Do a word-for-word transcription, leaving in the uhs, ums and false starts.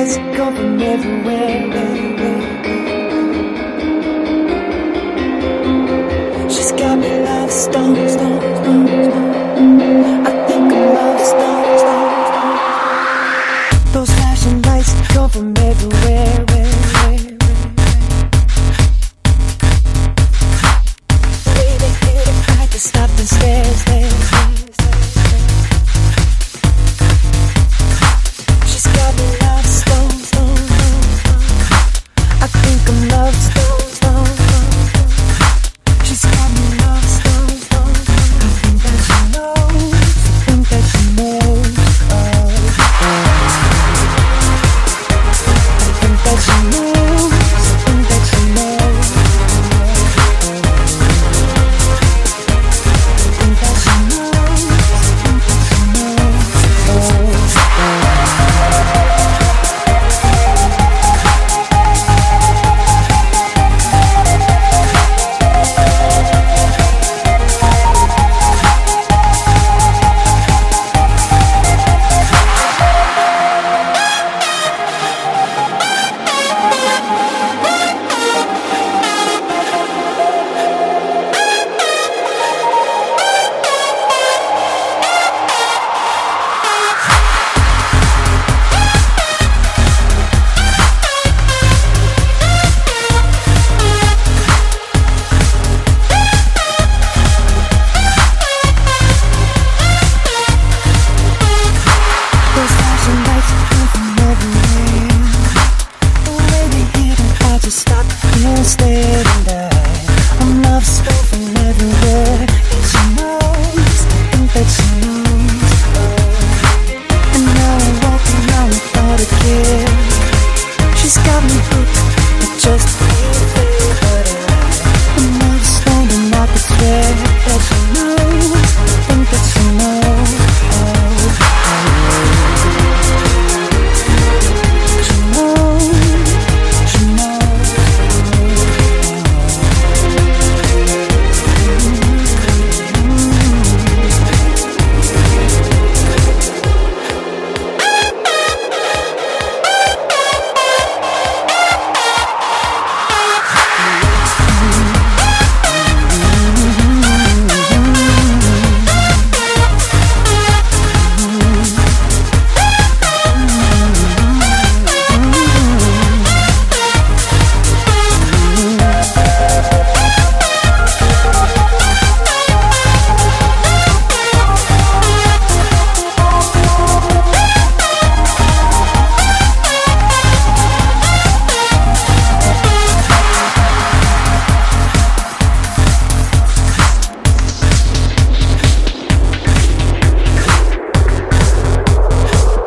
lights come from everywhere. She's got me like stone, stone, stone, stone. I think I'm like stone, stone, stone. Those flashing lights come from everywhere. The way they hit it, I had to stop and stare, stare.